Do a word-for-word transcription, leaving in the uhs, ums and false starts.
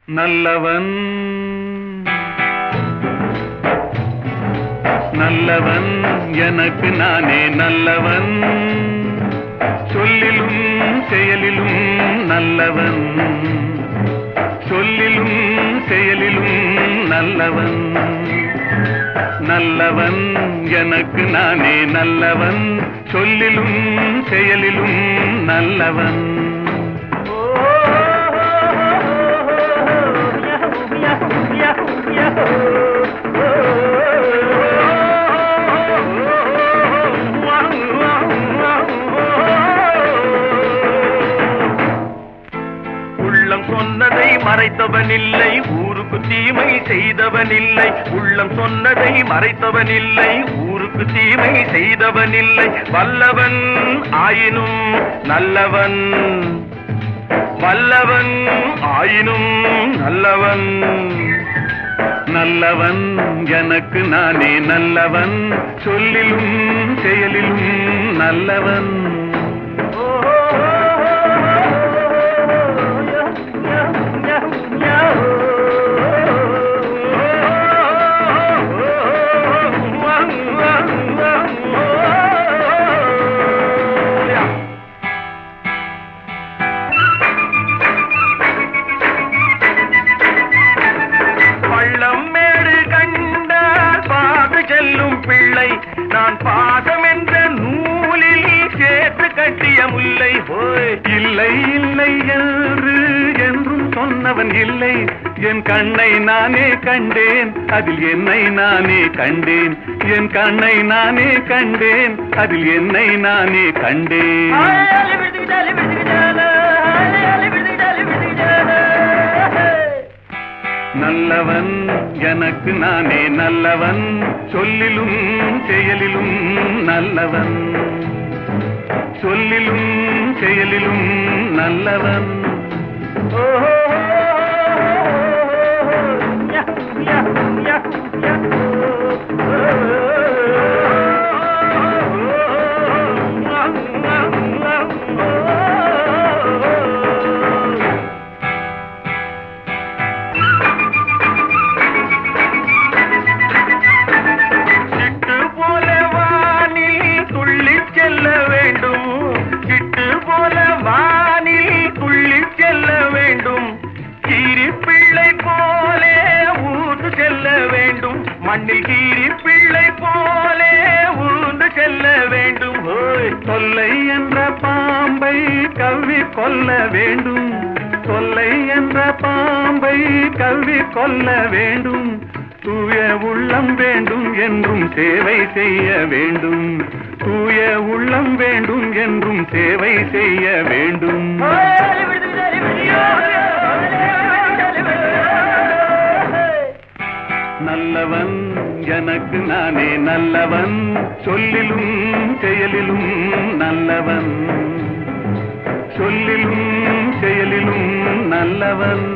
நல்லவன் நல்லவன் எனக்கு நானே நல்லவன், சொல்லிலும் செயலிலும் நல்லவன், சொல்லிலும் செயலிலும் நல்லவன். நல்லவன் எனக்கு நானே நல்லவன், சொல்லிலும் செயலிலும் நல்லவன். உள்ளம் சொன்னதை மறைத்தவன் இல்லை, ஊருக்கு தீமை செய்தவன் இல்லை. உள்ளம் சொன்னதை மறைத்தவன் இல்லை, ஊருக்கு தீமை செய்தவன் இல்லை. வல்லவன் ஆயினும் நல்லவன், வல்லவன் ஆயினும் நல்லவன். நல்லவன் எனக்கு நானே நல்லவன், சொல்லிலும் செயலிலும் நல்லவன். நான் பாதம் என்ற நூலில் சேர்த்து கட்டிய முல்லை போய் இல்லை இல்லை என்று என்றும் சொன்னவன் இல்லை. என் கண்ணை நானே கண்டேன், அதில் என்னை நானே கண்டேன். என் கண்ணை நானே கண்டேன், அதில் என்னை நானே கண்டேன். நல்லவன் எனக்கு நானே நல்லவன், சொல்லிலும் செயலிலும் நல்லவன், சொல்லிலும் செயலிலும் நல்லவன். மண்ணில் கீரி பிள்ளை போலே ஊர்ந்து செல்ல வேண்டும். தொல்லை என்ற பாம்பை கவ்வி கொல்ல வேண்டும், தொல்லை என்ற பாம்பை கவ்வி கொல்ல வேண்டும். தூய உள்ளம் வேண்டும் என்றும் சேவை செய்ய வேண்டும், தூய உள்ளம் வேண்டும் என்றும் சேவை செய்ய வேண்டும். நல்லவன் எனக்கு நானே நல்லவன், சொல்லிலும் செயலிலும் நல்லவன், சொல்லிலும் செயலிலும் நல்லவன்.